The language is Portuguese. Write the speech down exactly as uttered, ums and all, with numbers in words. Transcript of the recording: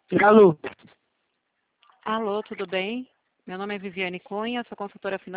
Alô? Alô, tudo bem? Meu nome é Viviane Cunha, sou consultora financeira.